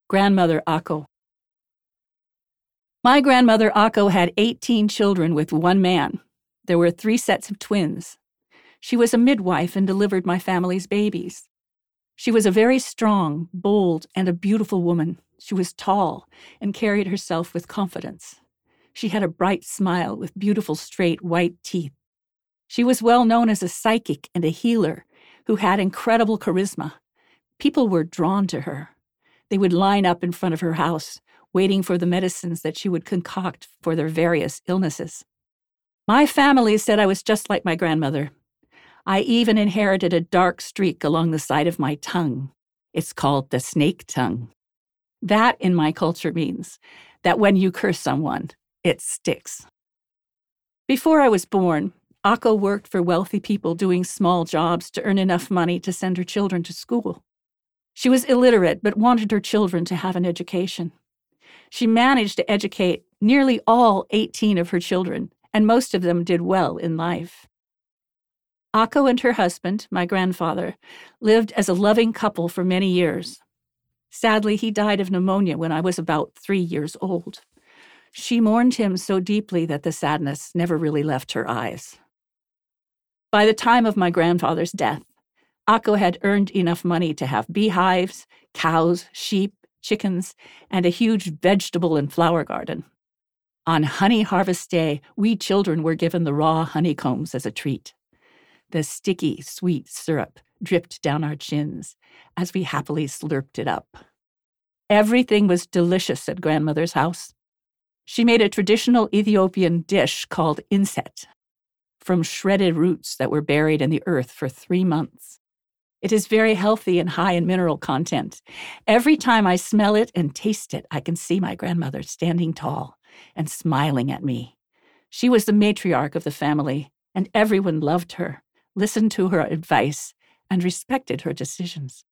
Grandmother Ako. My grandmother Ako had 18 children with one man. There were 3 sets of twins. She was a midwife and delivered my family's babies. She was a very strong, bold, and a beautiful woman. She was tall and carried herself with confidence. She had a bright smile with beautiful straight white teeth. She was well known as a psychic and a healer who had incredible charisma. People were drawn to her. They would line up in front of her house, waiting for the medicines that she would concoct for their various illnesses. My family said I was just like my grandmother. I even inherited a dark streak along the side of my tongue. It's called the snake tongue. That, in my culture, means that when you curse someone, it sticks. Before I was born, Ako worked for wealthy people doing small jobs to earn enough money to send her children to school. She was illiterate but wanted her children to have an education. She managed to educate nearly all 18 of her children, and most of them did well in life. Ako and her husband, my grandfather, lived as a loving couple for many years. Sadly, he died of pneumonia when I was about 3 years old. She mourned him so deeply that the sadness never really left her eyes. By the time of my grandfather's death, Ako had earned enough money to have beehives, cows, sheep, chickens, and a huge vegetable and flower garden. On honey harvest day, we children were given the raw honeycombs as a treat. The sticky, sweet syrup dripped down our chins as we happily slurped it up. Everything was delicious at grandmother's house. She made a traditional Ethiopian dish called inset from shredded roots that were buried in the earth for 3 months. It is very healthy and high in mineral content. Every time I smell it and taste it, I can see my grandmother standing tall and smiling at me. She was the matriarch of the family, and everyone loved her, listened to her advice, and respected her decisions.